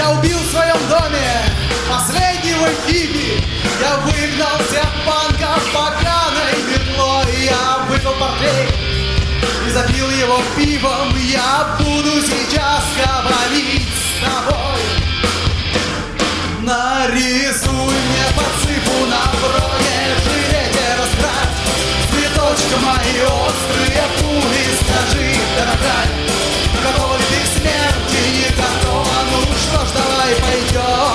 Я убил в своем доме последнего хиппи. Я выгнал всех панков поганой метлой. Я выпил портвейн и запил его пивом. Я буду сейчас говорить с тобой. Нарисуй мне подсыпу на бронежилете, расправь цветочком мои острые пули. Скажи, дорогая, готова ли ты к смерти? Не готова? Ну что ж, давай пойдем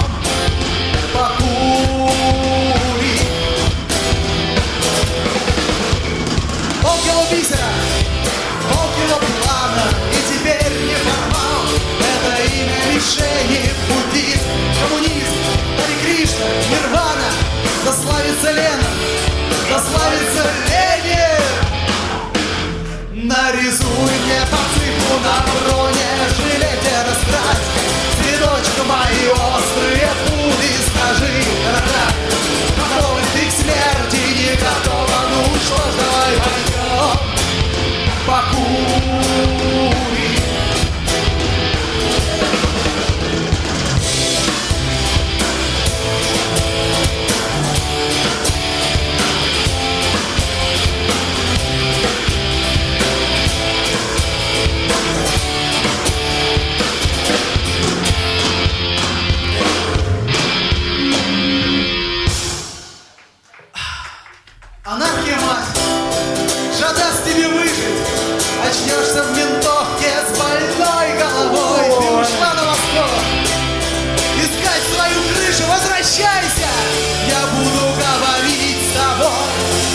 покурим. Полкило бисера, полкило плана, и теперь не формал. Это имя мишени, буддизм, коммунизм, Харе Кришна, Нирвана. Да славится Ленин, да славится Ленин. Нарисуй мне подсыпку на бронежилете, раскрась цветочком мои острые пули. Скажи, дорогая, готова ли ты к смерти? Не готова? Ну что ж, давай пойдем покурим. Анархия, мать, жада с тебе выжить. Очнешься в ментовке с больной головой. Ты ушла на восток искать свою крышу. Возвращайся, я буду говорить с тобой.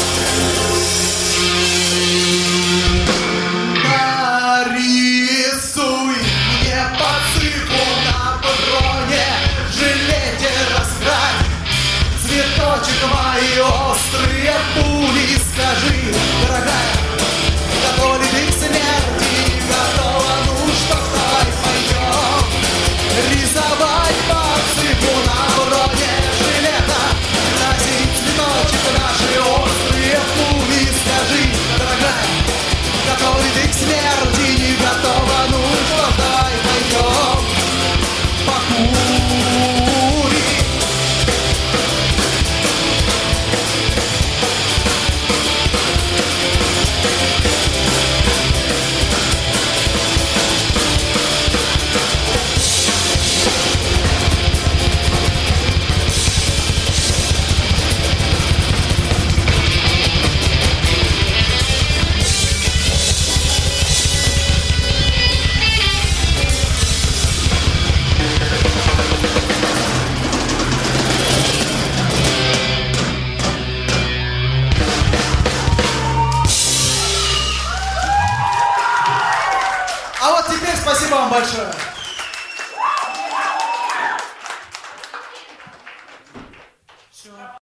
Нарисуй мне подсыпку на бронежилете, расправь цветочек мои острые пули. Скажи, дорогая, готова ли ты к смерти? Готова? Ну что ж, давай пойдем рисовать подсыпку на бронежилета, носить цветочек наши острые пули. Скажи, дорогая, готова ли ты к смерти? Не готова? Ну что ж, давай пойдем покурим. А вот теперь спасибо вам большое.